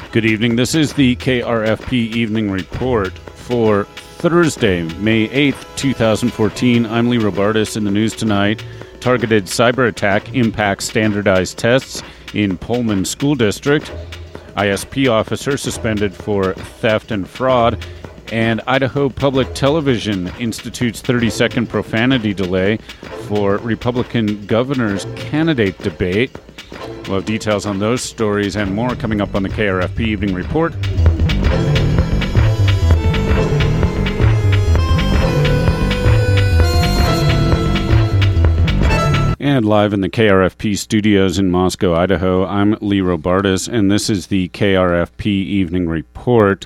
Good evening. This is the KRFP Evening Report for Thursday, May 8th, 2014. I'm Lee Robartis. In the news tonight, targeted cyber attack impacts standardized tests in Pullman School District. ISP officer suspended for theft and fraud. And Idaho Public Television institutes 30-second profanity delay for Republican governor's candidate debate. We'll have details on those stories and more coming up on the KRFP Evening Report. And live in the KRFP studios in Moscow, Idaho, I'm Lee Robartis, and this is the KRFP Evening Report.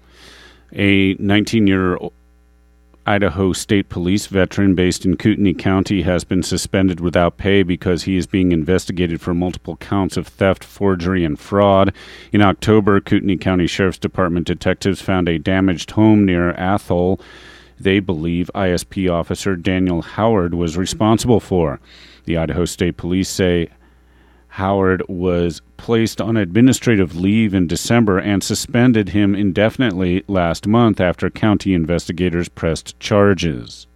A 19-year-old Idaho State Police veteran based in Kootenai County has been suspended without pay because he is being investigated for multiple counts of theft, forgery, and fraud. In October, Kootenai County Sheriff's Department detectives found a damaged home near Athol they believe ISP officer Daniel Howard was responsible for. The Idaho State Police say Howard was placed on administrative leave in December and suspended him indefinitely last month after county investigators pressed charges.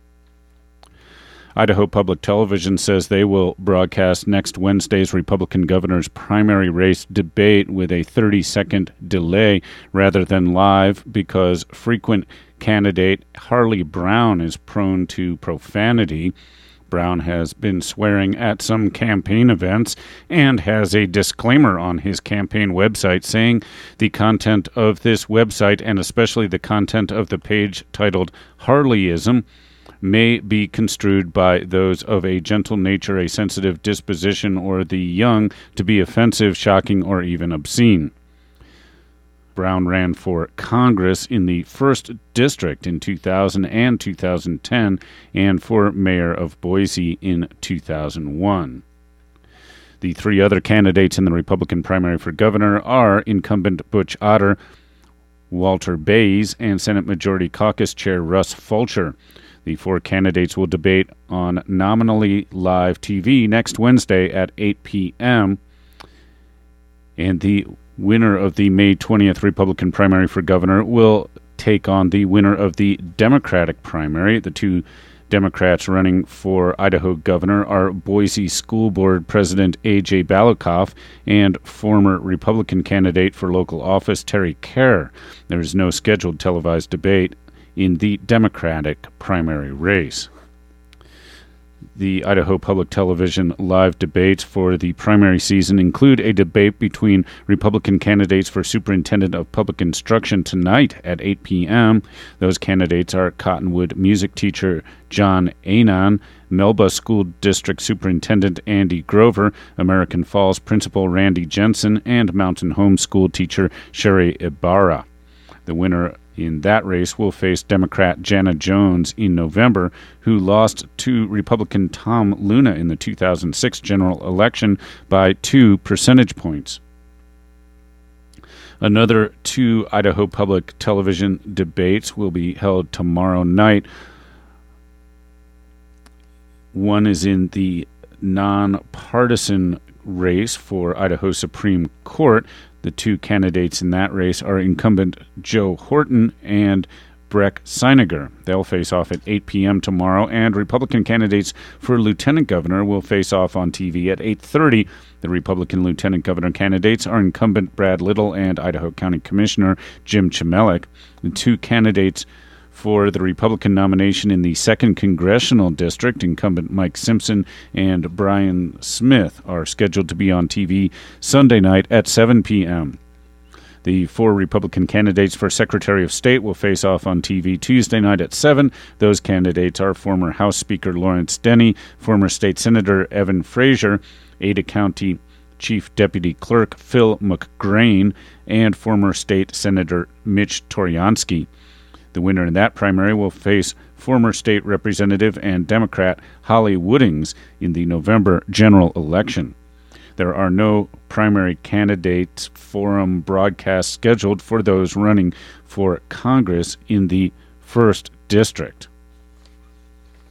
Idaho Public Television says they will broadcast next Wednesday's Republican governor's primary race debate with a 30-second delay rather than live because frequent candidate Harley Brown is prone to profanity. Brown has been swearing at some campaign events and has a disclaimer on his campaign website saying the content of this website, and especially the content of the page titled Harleyism, may be construed by those of a gentle nature, a sensitive disposition, or the young to be offensive, shocking, or even obscene. Brown ran for Congress in the 1st District in 2000 and 2010 and for mayor of Boise in 2001. The three other candidates in the Republican primary for governor are incumbent Butch Otter, Walter Bays, and Senate Majority Caucus Chair Russ Fulcher. The four candidates will debate on nominally live TV next Wednesday at 8 p.m. And the winner of the May 20th Republican primary for governor will take on the winner of the Democratic primary. The two Democrats running for Idaho governor are Boise School Board President A.J. Balikoff and former Republican candidate for local office Terry Kerr. There is no scheduled televised debate in the Democratic primary race. The Idaho Public Television live debates for the primary season include a debate between Republican candidates for Superintendent of Public Instruction tonight at 8 p.m. Those candidates are Cottonwood music teacher John Anon, Melba School District Superintendent Andy Grover, American Falls Principal Randy Jensen, and Mountain Home School teacher Sherry Ibarra. The winner in that race will face Democrat Jana Jones in November, who lost to Republican Tom Luna in the 2006 general election by 2 percentage points. Another two Idaho Public Television debates will be held tomorrow night. One is in the nonpartisan race for Idaho Supreme Court. The two candidates in that race are incumbent Joe Horton and Breck Seiniger. They'll face off at 8 p.m. tomorrow, and Republican candidates for lieutenant governor will face off on TV at 8:30. The Republican lieutenant governor candidates are incumbent Brad Little and Idaho County Commissioner Jim Chimelek. The two candidates for the Republican nomination in the 2nd Congressional District, incumbent Mike Simpson and Brian Smith, are scheduled to be on TV Sunday night at 7 p.m. The four Republican candidates for Secretary of State will face off on TV Tuesday night at 7. Those candidates are former House Speaker Lawrence Denny, former State Senator Evan Frazier, Ada County Chief Deputy Clerk Phil McGrain, and former State Senator Mitch Toryansky. The winner in that primary will face former state representative and Democrat Holly Woodings in the November general election. There are no primary candidates forum broadcasts scheduled for those running for Congress in the 1st District.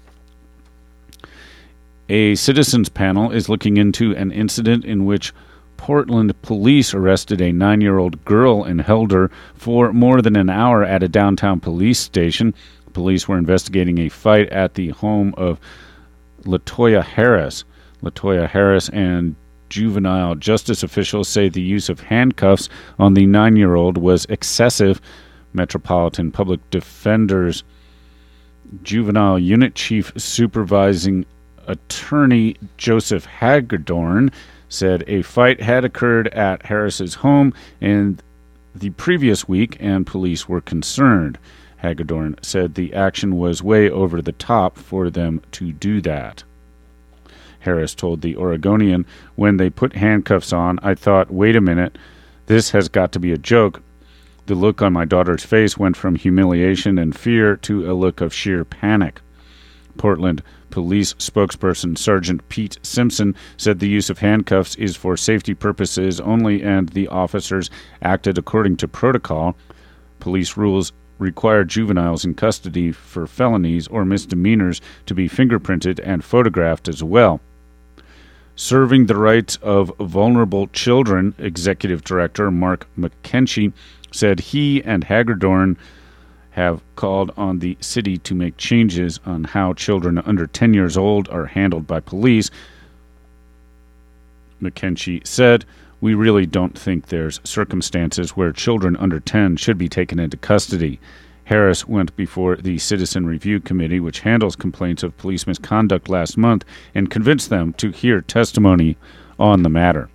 A citizens panel is looking into an incident in which Portland police arrested a 9-year-old girl and held her for more than an hour at a downtown police station. Police were investigating a fight at the home of LaToya Harris. LaToya Harris and juvenile justice officials say the use of handcuffs on the 9-year-old was excessive. Metropolitan Public Defender's Juvenile Unit Chief Supervising Attorney Joseph Hagedorn said a fight had occurred at Harris's home in the previous week and police were concerned. Hagedorn said the action was way over the top for them to do that. Harris told the Oregonian, "When they put handcuffs on, I thought, wait a minute, this has got to be a joke. The look on my daughter's face went from humiliation and fear to a look of sheer panic." Portland Police spokesperson Sergeant Pete Simpson said the use of handcuffs is for safety purposes only and the officers acted according to protocol. Police rules require juveniles in custody for felonies or misdemeanors to be fingerprinted and photographed as well. Serving the rights of vulnerable children, Executive Director Mark McKenchie said he and Hagedorn have called on the city to make changes on how children under 10 years old are handled by police. McKenchie said, "We really don't think there's circumstances where children under 10 should be taken into custody." Harris went before the Citizen Review Committee, which handles complaints of police misconduct, last month and convinced them to hear testimony on the matter.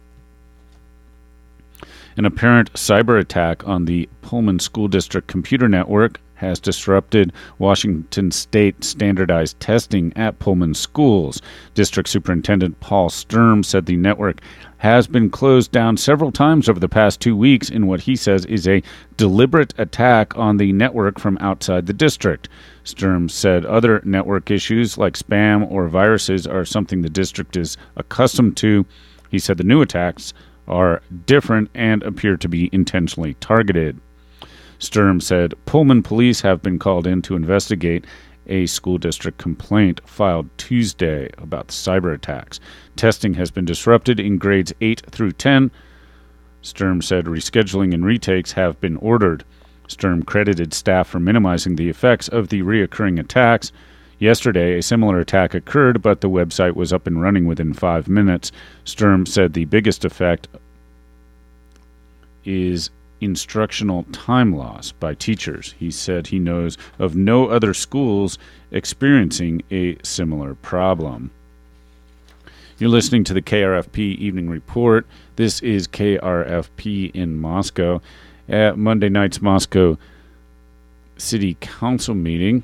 An apparent cyber attack on the Pullman School District computer network has disrupted Washington State standardized testing at Pullman schools. District Superintendent Paul Sturm said the network has been closed down several times over the past 2 weeks in what he says is a deliberate attack on the network from outside the district. Sturm said other network issues like spam or viruses are something the district is accustomed to. He said the new attacks are different and appear to be intentionally targeted. Sturm said Pullman police have been called in to investigate a school district complaint filed Tuesday about the cyber attacks. Testing has been disrupted in grades 8 through 10. Sturm said rescheduling and retakes have been ordered. Sturm credited staff for minimizing the effects of the reoccurring attacks. Yesterday, a similar attack occurred, but the website was up and running within 5 minutes. Sturm said the biggest effect is instructional time loss by teachers. He said he knows of no other schools experiencing a similar problem. You're listening to the KRFP Evening Report. This is KRFP in Moscow. At Monday night's Moscow City Council meeting,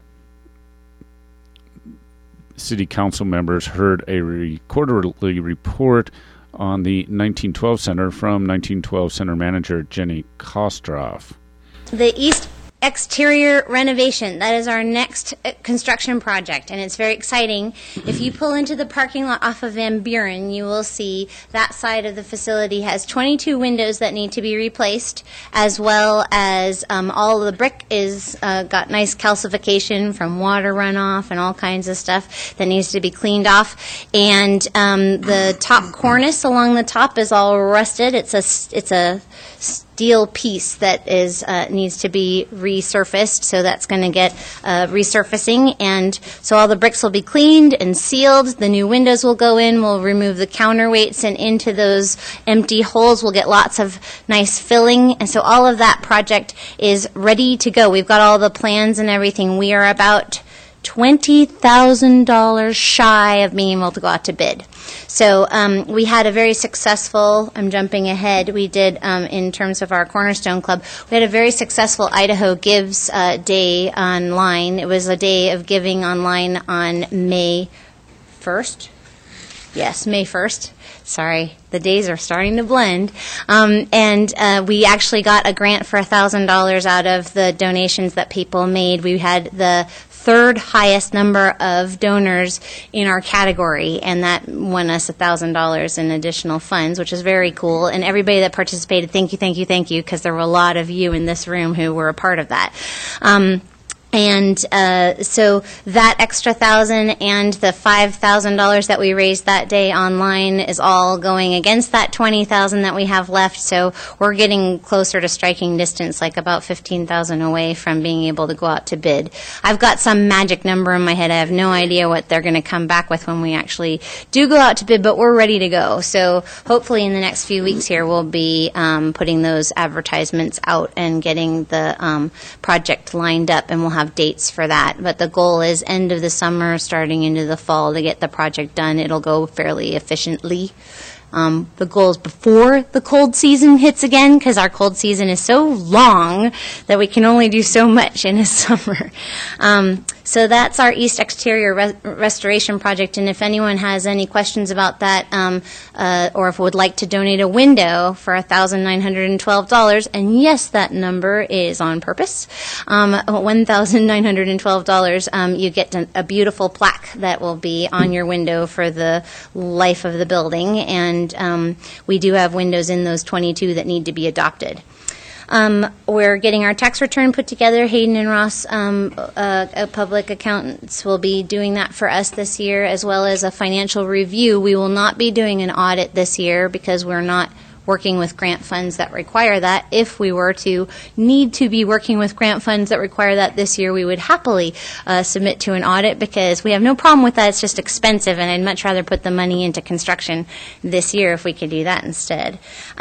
City Council members heard a quarterly report on the 1912 Center from 1912 Center manager Jenny Kostroff. The East exterior renovation, that is our next construction project, and it's very exciting. If you pull into the parking lot off of Van Buren, you will see that side of the facility has 22 windows that need to be replaced, as well as all of the brick is got nice calcification from water runoff and all kinds of stuff that needs to be cleaned off. And the top cornice along the top is all rusted. It's a steel piece that is needs to be resurfaced, so that's going to get resurfacing, and so all the bricks will be cleaned and sealed. The new windows will go in. We'll remove the counterweights, and into those empty holes we'll get lots of nice filling, and so all of that project is ready to go. We've got all the plans and everything. We are about $20,000 shy of being able to go out to bid. So we had a very successful, I'm jumping ahead, we did in terms of our Cornerstone Club, we had a very successful Idaho Gives Day online. It was a day of giving online on May 1st. Yes, May 1st. Sorry, the days are starting to blend. And we actually got a grant for $1,000 out of the donations that people made. We had the third highest number of donors in our category, and that won us $1,000 in additional funds, which is very cool. And everybody that participated, thank you, because there were a lot of you in this room who were a part of that. And so that extra $1,000 and the $5,000 that we raised that day online is all going against that $20,000 that we have left. So we're getting closer to striking distance, like about $15,000 away from being able to go out to bid. I've got some magic number in my head. I have no idea what they're going to come back with when we actually do go out to bid, but we're ready to go. So hopefully in the next few weeks here, we'll be putting those advertisements out and getting the project lined up, and we'll have dates for that. But the goal is end of the summer, starting into the fall to get the project done. It'll go fairly efficiently. The goal is before the cold season hits again, because our cold season is so long that we can only do so much in a summer. So that's our East Exterior Restoration Project, and if anyone has any questions about that, or if would like to donate a window for $1,912, and yes, that number is on purpose, $1,912, you get a beautiful plaque that will be on your window for the life of the building, and we do have windows in those 22 that need to be adopted. We're getting our tax return put together. Hayden and Ross, public accountants, will be doing that for us this year, as well as a financial review. We will not be doing an audit this year because we're not working with grant funds that require that. If we were to need to be working with grant funds that require that this year, we would happily submit to an audit, because we have no problem with that. It's just expensive, and I'd much rather put the money into construction this year if we could do that instead.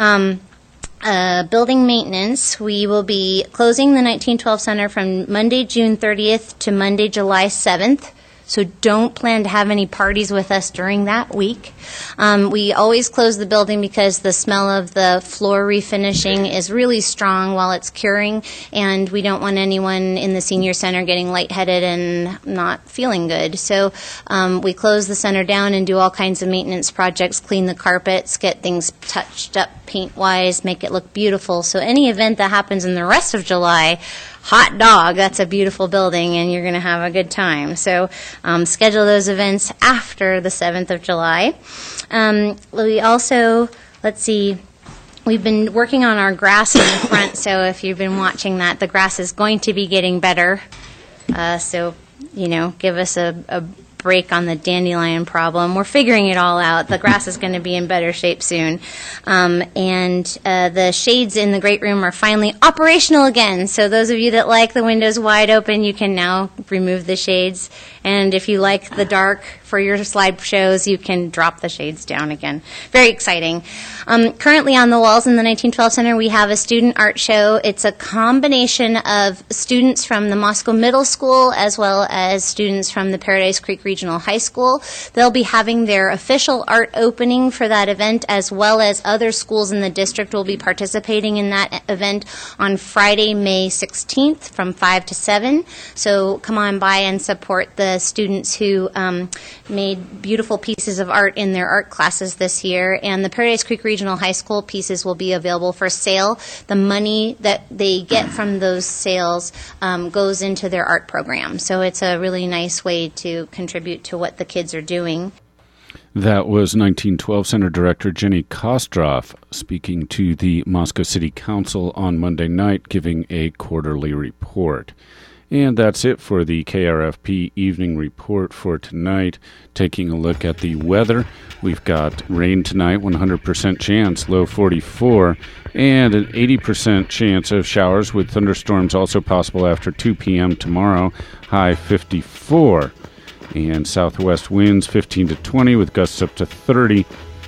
Building maintenance, we will be closing the 1912 Center from Monday, June 30th to Monday, July 7th. So don't plan to have any parties with us during that week. We always close the building because the smell of the floor refinishing is really strong while it's curing, and we don't want anyone in the senior center getting lightheaded and not feeling good. So we close the center down and do all kinds of maintenance projects, clean the carpets, get things touched up paint-wise, make it look beautiful. So any event that happens in the rest of July, hot dog, that's a beautiful building, and you're going to have a good time. So schedule those events after the 7th of July. We also, we've been working on our grass in the front, so if you've been watching that, the grass is going to be getting better. So, give us a break on the dandelion problem. We're figuring it all out. The grass is going to be in better shape soon. And the shades in the great room are finally operational again. So those of you that like the windows wide open, you can now remove the shades. And if you like the dark for your slideshows, you can drop the shades down again. Very exciting. Currently on the walls in the 1912 Center, we have a student art show. It's a combination of students from the Moscow Middle School as well as students from the Paradise Creek Regional High School. They'll be having their official art opening for that event, as well as other schools in the district will be participating in that event on Friday, May 16th from 5 to 7. So come on by and support the students who made beautiful pieces of art in their art classes this year. And the Paradise Creek Regional High School pieces will be available for sale. The money that they get from those sales goes into their art program. So it's a really nice way to contribute to what the kids are doing. That was 1912 Center Director Jenny Kostroff speaking to the Moscow City Council on Monday night, giving a quarterly report. And that's it for the KRFP Evening Report for tonight. Taking a look at the weather, we've got rain tonight, 100% chance, low 44, and an 80% chance of showers with thunderstorms also possible after 2 p.m. tomorrow, high 54. And southwest winds 15 to 20 with gusts up to 30.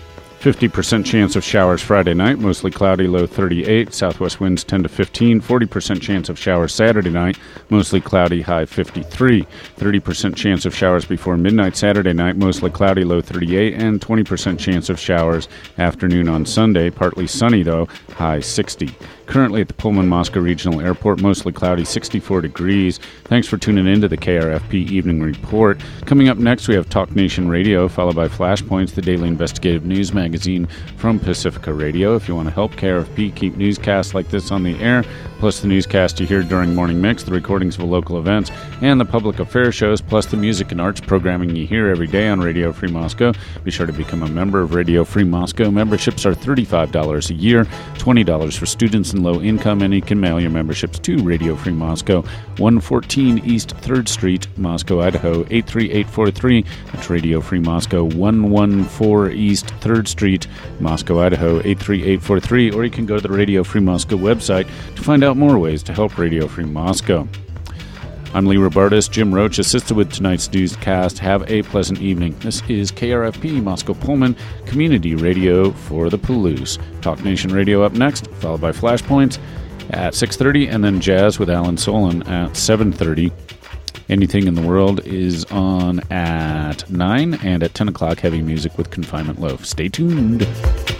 50% chance of showers Friday night, mostly cloudy, low 38. Southwest winds 10 to 15. 40% chance of showers Saturday night, mostly cloudy, high 53. 30% chance of showers before midnight Saturday night, mostly cloudy, low 38. And 20% chance of showers afternoon on Sunday, partly sunny though, high 60. Currently at the Pullman Moscow Regional Airport, mostly cloudy, 64 degrees. Thanks for tuning in to the KRFP Evening Report. Coming up next, we have Talk Nation Radio, followed by Flashpoints, the daily investigative news magazine magazine from Pacifica Radio. If you want to help KRFP keep newscasts like this on the air, plus the newscast you hear during Morning Mix, the recordings of local events, and the public affairs shows, plus the music and arts programming you hear every day on Radio Free Moscow, be sure to become a member of Radio Free Moscow. Memberships are $35 a year, $20 for students and low income, and you can mail your memberships to Radio Free Moscow, 114 East 3rd Street, Moscow, Idaho, 83843. That's Radio Free Moscow, 114 East 3rd Street, Moscow, Idaho, 83843. Or you can go to the Radio Free Moscow website to find out more ways to help Radio Free Moscow. I'm Lee Robartis. Jim Roach assisted with tonight's newscast. Have a pleasant evening. This is KRFP Moscow Pullman, community radio for the Palouse. Talk Nation Radio up next, followed by Flashpoints at 6:30, and then Jazz with Alan Solon at 7:30. Anything in the World is on at 9, and at 10 o'clock, Heavy Music with Confinement Loaf. Stay tuned.